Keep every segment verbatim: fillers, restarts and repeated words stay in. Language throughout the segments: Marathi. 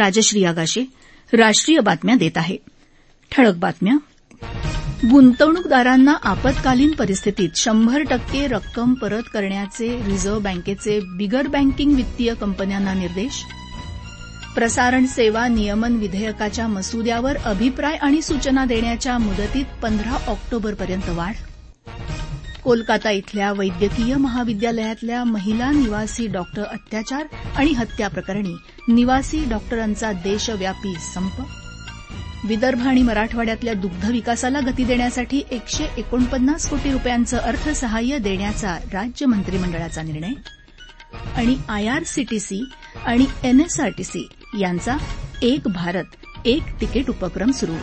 राजश्री आगाशे राष्ट्रीय बातम्या देत आहे. ठळक बातम्या. गुंतवणूकदारांना आपत्कालीन परिस्थितीत शंभर टक्के रक्कम परत करण्याचे रिझर्व्ह बँकेचे बिगर बँकिंग वित्तीय कंपन्यांना निर्देश. प्रसारण सेवा नियमन विधेयकाच्या मसुद्यावर अभिप्राय आणि सूचना देण्याच्या मुदतीत पंधरा ऑक्टोबरपर्यंत वाढ. कोलकाता इथल्या वैद्यकीय महाविद्यालयातल्या महिला निवासी डॉक्टर अत्याचार आणि हत्या प्रकरणी निवासी डॉक्टरांचा देशव्यापी संप. विदर्भ आणि मराठवाड्यातल्या दुग्ध विकासाला गती देण्यासाठी एकशे एकोणपन्नास कोटी रुपयांचं अर्थसहाय्य देण्याचा राज्य मंत्रिमंडळाचा निर्णय. आणि आयआरसीटीसी आणि एनएसआरटीसी यांचा एक भारत एक तिकीट उपक्रम सुरू.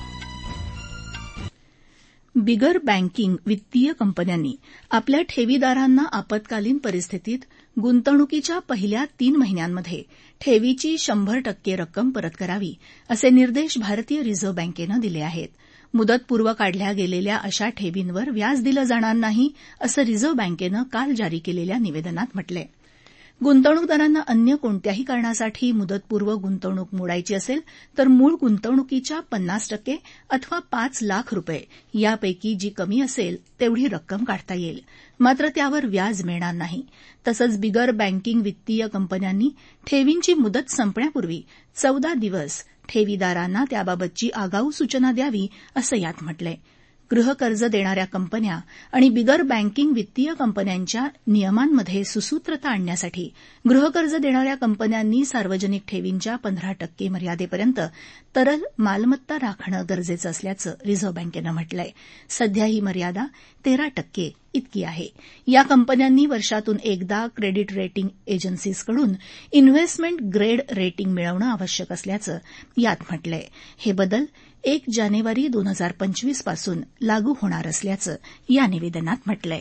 बिगर बँकिंग वित्तीय कंपन्यांनी आपल्या ठेवीदारांना आपत्कालीन परिस्थितीत गुंतवणुकीच्या पहिल्या तीन महिन्यांमध्ये ठेवीची शंभर टक्के रक्कम परत करावी असे निर्देश भारतीय रिझर्व्ह बँकेनं दिले आहेत. मुदतपूर्व काढल्या गेलेल्या अशा ठेवींवर व्याज दिलं जाणार नाही असं रिझर्व्ह बँकेनं काल जारी केलेल्या निवेदनात म्हटलंय. गुंतवणूकदारांना अन्य कोणत्याही कारणासाठी मुदतपूर्व गुंतवणूक मोडायची असेल तर मूळ गुंतवणुकीच्या पन्नास टक्के अथवा पाच लाख रुपये यापैकी जी कमी असेल तेवढी रक्कम काढता येईल. मात्र त्यावर व्याज मिळणार नाही. तसंच बिगर बँकिंग वित्तीय कंपन्यांनी ठेवींची मुदत संपण्यापूर्वी चौदा दिवस ठेवीदारांना त्याबाबतची आगाऊ सूचना द्यावी असं यात म्हटलंय. गृहकर्ज देणाऱ्या कंपन्या आणि बिगर बँकिंग वित्तीय कंपन्यांच्या नियमांमध्ये सुसूत्रता आणण्यासाठी गृहकर्ज देणाऱ्या कंपन्यांनी सार्वजनिक ठेवींच्या पंधरा टक्के मर्यादेपर्यंत तरल मालमत्ता राखणं गरजेचं असल्याचं रिझर्व्ह बँकेनं म्हटलंय. सध्या ही मर्यादा तेरा टक्के इतकी आहे. या कंपन्यांनी वर्षातून एकदा क्रेडिट रेटिंग एजन्सीजकडून इन्व्हेस्टमेंट ग्रेड रेटिंग मिळवणं आवश्यक असल्याचं यात म्हटलंय. हे बदल एक जानेवारी दोन हजार पंचवीस पासून लागू होणार असल्याचं या निवेदनात म्हटलंय.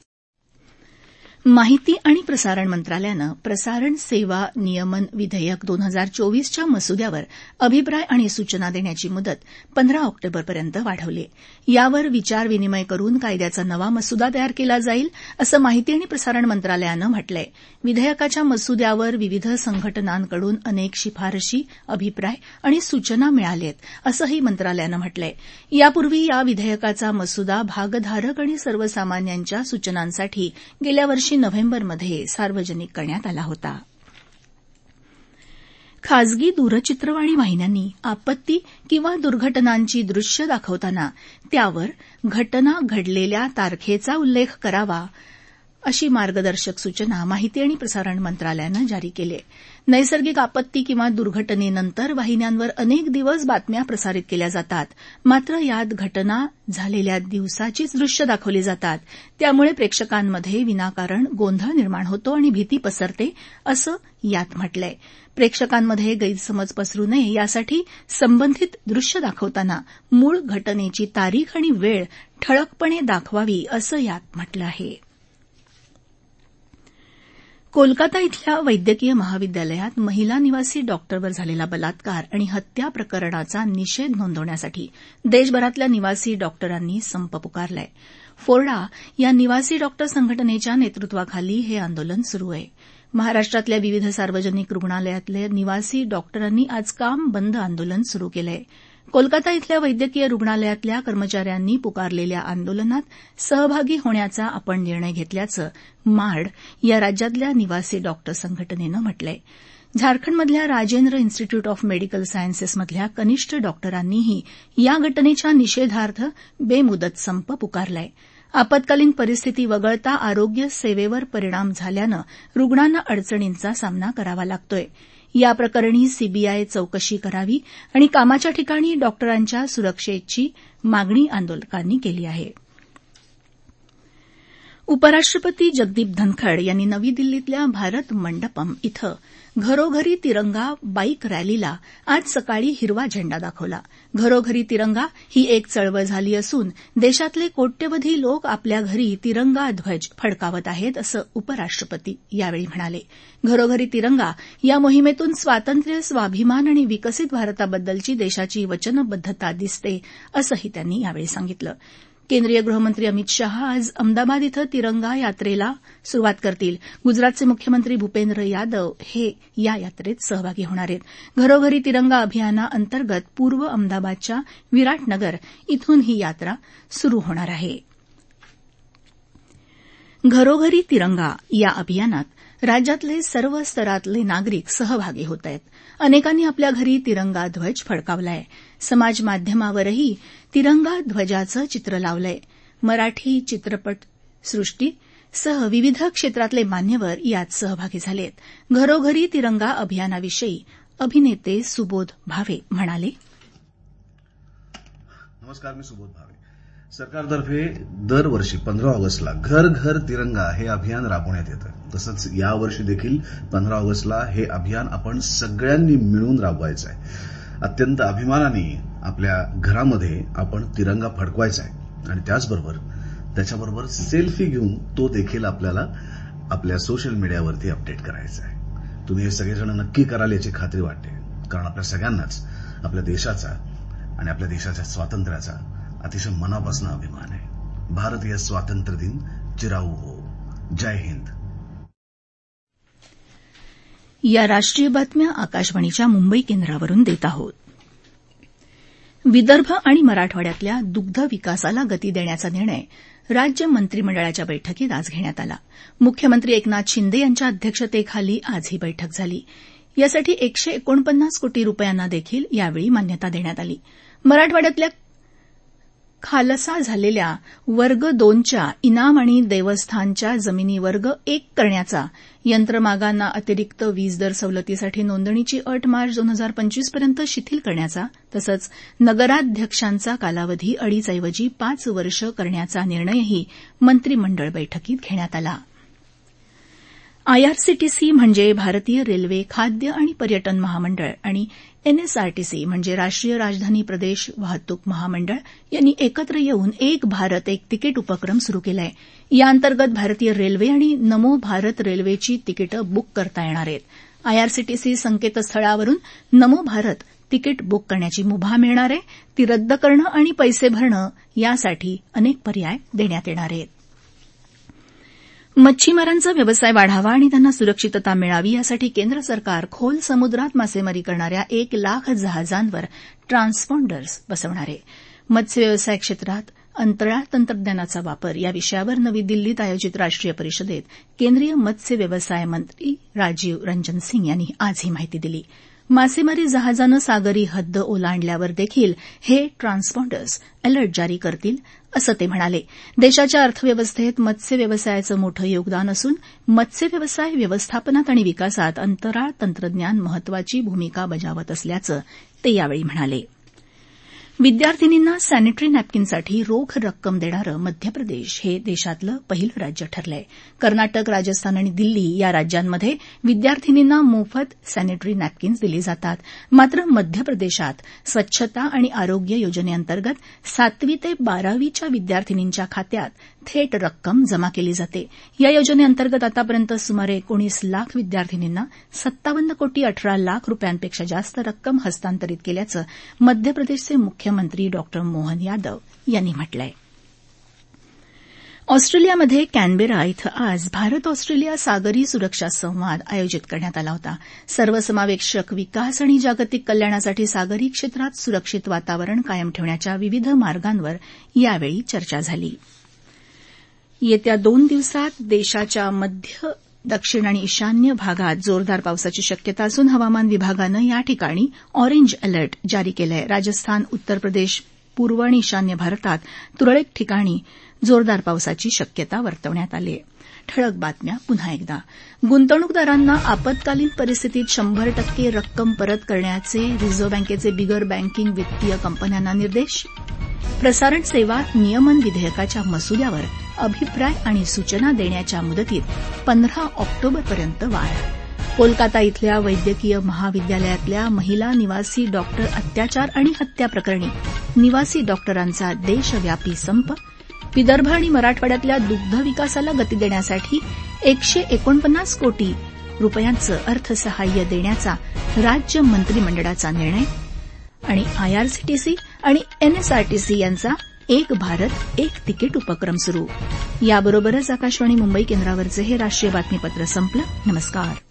माहिती आणि प्रसारण मंत्रालयानं प्रसारण सेवा नियमन विधेयक दोन हजार चोवीसच्या मसुद्यावर अभिप्राय आणि सूचना देण्याची मुदत पंधरा ऑक्टोबरपर्यंत वाढवली. यावर विचारविनिमय करून कायद्याचा नवा मसुदा तयार केला जाईल असं माहिती आणि प्रसारण मंत्रालयानं म्हटलंय. विधेयकाच्या मसुद्यावर विविध संघटनांकडून अनेक शिफारशी, अभिप्राय आणि सूचना मिळालेत असंही मंत्रालयानं म्हटलंय. यापूर्वी या विधेयकाचा मसुदा भागधारक आणि सर्वसामान्यांच्या सूचनांसाठी गेल्या वर्षी नोव्हेंबरमध्ये सार्वजनिक करण्यात आला होता. खासगी दूरचित्रवाणी वाहिन्यांनी आपत्ती किंवा दुर्घटनांची दृश्य दाखवताना त्यावर घटना घडलेल्या तारखेचा उल्लेख करावा अशी मार्गदर्शक सूचना माहिती आणि प्रसारण मंत्रालयानं जारी केली आहे. नैसर्गिक आपत्ती किंवा दुर्घटनेनंतर वाहिन्यांवर अनेक दिवस बातम्या प्रसारित केल्या जातात. मात्र यात घटना झालेल्या दिवसाचीच दृश्य दाखवली जातात. त्यामुळे प्रेक्षकांमध्ये विनाकारण गोंधळ निर्माण होतो आणि भीती पसरते असं यात म्हटलंय. प्रेक्षकांमध्ये गैरसमज पसरू नये यासाठी संबंधित दृश्य दाखवताना मूळ घटनेची तारीख आणि वेळ ठळकपणे दाखवावी असं यात म्हटलं आहे. कोलकाता इथल्या वैद्यकीय महाविद्यालयात महिला निवासी डॉक्टरवर झालेला बलात्कार आणि हत्या प्रकरणाचा निषेध नोंदवण्यासाठी देशभरातल्या निवासी डॉक्टरांनी संप पुकारलाय. फोर्डा या निवासी डॉक्टर संघटनेच्या नेतृत्वाखाली हे आंदोलन सुरू आहे. महाराष्ट्रातल्या विविध सार्वजनिक रुग्णालयातल्या निवासी डॉक्टरांनी आज काम बंद आंदोलन सुरू केलंय. कोलकाता इथल्या वैद्यकीय रुग्णालयातल्या कर्मचाऱ्यांनी पुकारलेल्या आंदोलनात सहभागी होण्याचा आपण निर्णय घेतल्याचं मार्ड या राज्यातल्या निवासी डॉक्टर संघटनेनं म्हटलंय. झारखंडमधल्या राजेंद्र इन्स्टिट्यूट ऑफ मेडिकल सायन्सेसमधल्या कनिष्ठ डॉक्टरांनीही या घटनेच्या निषेधार्थ बेमुदत संप पुकारलाय. आपत्कालीन परिस्थिती वगळता आरोग्य सेवेवर परिणाम झाल्यानं रुग्णांना अडचणींचा सामना करावा लागतोय. या प्रकरणी सीबीआय चौकशी करावी आणि कामाच्या ठिकाणी डॉक्टरांच्या सुरक्षेची मागणी आंदोलकांनी केली आहे. उपराष्ट्रपती जगदीप धनखड यांनी नवी दिल्लीतल्या भारत मंडपम इथं घरोघरी तिरंगा बाईक रॅलीला आज सकाळी हिरवा झेंडा दाखवला. घरोघरी तिरंगा ही एक चळवळ झाली असून देशातले कोट्यवधी लोक आपल्या घरी तिरंगा ध्वज फडकावत आहेत असं उपराष्ट्रपती यावेळी म्हणाले. घरोघरी तिरंगा या मोहिमेतून स्वातंत्र्य, स्वाभिमान आणि विकसित भारताबद्दलची देशाची वचनबद्धता दिसते असंही त्यांनी यावेळी सांगितलं. केंद्रीय गृहमंत्री अमित शहा आज अहमदाबाद इथं तिरंगा यात्रेला सुरुवात करतील. गुजरातचे मुख्यमंत्री भूपेंद्र यादव हे या यात्रेत सहभागी होणार आहेत. घरोघरी तिरंगा अभियानाअंतर्गत पूर्व अहमदाबादच्या विराटनगर इथून ही यात्रा सुरू होणार आहे. घरोघरी तिरंगा या अभियानात राज्यातले सर्व स्तरातले नागरिक सहभागी होत आहेत. अनेकांनी आपल्या घरी तिरंगा ध्वज फडकावलाय. समाज माध्यमावरही तिरंगा ध्वजाचं चित्र लावलंय. मराठी चित्रपटसृष्टीसह विविध क्षेत्रातले मान्यवर यात सहभागी झालेत. घरोघरी तिरंगा अभियानाविषयी अभिनेते सुबोध भावे म्हणाले. नमस्कार, मी सुबोध भावे. सरकारतर्फे दरवर्षी पंधरा ऑगस्टला घर घर तिरंगा हे अभियान राबवण्यात येतं. तसंच यावर्षी देखील पंधरा ऑगस्टला हे अभियान आपण सगळ्यांनी मिळून राबवायचं आहे. अत्यंत अभिमानाने आपल्या घरामध्ये आपण तिरंगा फडकवायचा आहे आणि त्याचबरोबर त्याच्याबरोबर सेल्फी घेऊन तो देखील आपल्याला आपल्या सोशल मीडियावरती अपडेट करायचा आहे. तुम्ही हे सगळेजण नक्की कराल याची खात्री वाटते, कारण आपल्या सगळ्यांनाच आपल्या देशाचा आणि आपल्या देशाच्या स्वातंत्र्याचा अतिशय मनापासून अभिमान आहे. भारतीय स्वातंत्र्य दिन चिराऊ हो. जय हिंद. या राष्ट्रीय बातम्या आकाशवाणीच्या मुंबई केंद्रावरून देत आहोत. विदर्भ आणि मराठवाड्यातल्या दुग्ध विकासाला गती देण्याचा निर्णय राज्य मंत्रिमंडळाच्या बैठकीत आज घेण्यात आला. मुख्यमंत्री एकनाथ शिंदे यांच्या अध्यक्षतेखाली आज ही बैठक झाली. यासाठी एकशे एकोणपन्नास कोटी रुपयांना देखील यावेळी मान्यता देण्यात आली. मराठवाड्यातल्या खालसा झालेल्या वर्ग दोनच्या इनाम आणि देवस्थानच्या जमिनी वर्ग एक करण्याचा, यंत्रमागांना अतिरिक्त वीज दर सवलतीसाठी नोंदणीची अट मार्च दोन हजार पंचवीस पर्यंत शिथिल करण्याचा, तसंच नगराध्यक्षांचा कालावधी अडीचऐवजी पाच वर्ष करण्याचा निर्णयही मंत्रिमंडळ बैठकीत घेण्यात आला. आयआरसीटीसी म्हणजे भारतीय रेल्वे खाद्य आणि पर्यटन महामंडळ आणि एनएसआरटीसी म्हणजे राष्ट्रीय राजधानी प्रदेश वाहतूक महामंडळ यांनी एकत्र येऊन एक भारत एक तिकीट उपक्रम सुरू केला आहे. याअंतर्गत भारतीय रेल्वे आणि नमो भारत रेल्वेची तिकीटं बुक करता येणार आहेत. आयआरसीटीसी संकेतस्थळावरून नमो भारत तिकीट बुक करण्याची मुभा मिळणार आहे. ती रद्द करणं आणि पैसे भरणं यासाठी अनेक पर्याय देण्यात येणार आहेत. मच्छीमारांचा व्यवसाय वाढावा आणि त्यांना सुरक्षितता मिळावी यासाठी केंद्र सरकार खोल समुद्रात मासेमारी करणाऱ्या एक लाख जहाजांवर ट्रान्सपॉन्डर्स बसवणार आहे. मत्स्य व्यवसाय क्षेत्रात अंतराळ तंत्रज्ञानाचा वापर या विषयावर नवी दिल्लीत आयोजित राष्ट्रीय परिषदेत केंद्रीय मत्स्य व्यवसाय मंत्री राजीव रंजन सिंग यांनी आज ही माहिती दिली. मासेमारी जहाजानं सागरी हद्द ओलांडल्यावर देखील हे ट्रान्सपॉन्डर्स अलर्ट जारी करतील, असं ते म्हणाले. देशाच्या अर्थव्यवस्थेत मत्स्य व्यवसायाचं मोठं योगदान असून मत्स्य व्यवसाय व्यवस्थापनात आणि विकासात अंतराळ तंत्रज्ञान महत्वाची भूमिका बजावत असल्याचं ते यावेळी म्हणाले. विद्यार्थिनींना सॅनिटरी नॅपकिनसाठी रोख रक्कम देणारं मध्य प्रदेश हे देशातलं पहिलं राज्य ठरलंय. कर्नाटक, राजस्थान आणि दिल्ली या राज्यांमध्ये विद्यार्थिनींना मोफत सॅनिटरी नॅपकिन्स दिली जातात. मात्र मध्य प्रदेशात स्वच्छता आणि आरोग्य योजनेअंतर्गत सातवी ते बारावीच्या विद्यार्थिनींच्या खात्यात थेट रक्कम जमा केली जाते. या योजनेअंतर्गत आतापर्यंत सुमारे एकोणीस लाख विद्यार्थिनींना सत्तावन्न कोटी अठरा लाख रुपयांपेक्षा जास्त रक्कम हस्तांतरित केल्याचं मध्य प्रदेशचे मुख्यमंत्री डॉक्टर मोहन यादव यांनी म्हटलंय. ऑस्ट्रेलियामध्ये कॅनबेरा इथं आज भारत ऑस्ट्रेलिया सागरी सुरक्षा संवाद आयोजित करण्यात आला होता. सर्वसमावेशक विकास आणि जागतिक कल्याणासाठी सागरी क्षेत्रात सुरक्षित वातावरण कायम ठेवण्याच्या विविध मार्गांवर यावेळी चर्चा झाली. येत्या दोन दिवसात देशाच्या मध्य, दक्षिण आणि ईशान्य भागात जोरदार पावसाची शक्यता असून हवामान विभागानं या ठिकाणी ऑरेंज अलर्ट जारी केला आहे. राजस्थान, उत्तर प्रदेश, पूर्व आणि ईशान्य भारतात तुरळक ठिकाणी जोरदार पावसाची शक्यता वर्तवण्यात आली आहे. ठळक बातम्या पुन्हा एकदा. गुंतवणूकदारांना आपत्कालीन परिस्थितीत शंभर टक्के रक्कम परत करण्याचे रिझर्व्ह बँकेचे बिगर बँकिंग वित्तीय कंपन्यांना निर्देश. प्रसारण सेवा नियमन विधेयकाच्या मसुद्यावर अभिप्राय आणि सूचना देण्याच्या मुदतीत पंधरा ऑक्टोबरपर्यंत वाढ. कोलकाता इथल्या वैद्यकीय महाविद्यालयातल्या महिला निवासी डॉक्टर अत्याचार आणि हत्या प्रकरणी निवासी डॉक्टरांचा देशव्यापी संप. विदर्भ आणि मराठवाड्यातल्या दुग्ध विकासाला गती देण्यासाठी एकशे एकोणपन्नास कोटी रुपयांचं अर्थसहाय्य देण्याचा राज्य मंत्रिमंडळाचा निर्णय. आणि आयआरसीटीसी आणि एनएसआरटीसी यांचा एक भारत एक तिकीट उपक्रम सुरू. याबरोबरच आकाशवाणी मुंबई केंद्रावरचे हे राष्ट्रीय बातमीपत्र संपलं. नमस्कार.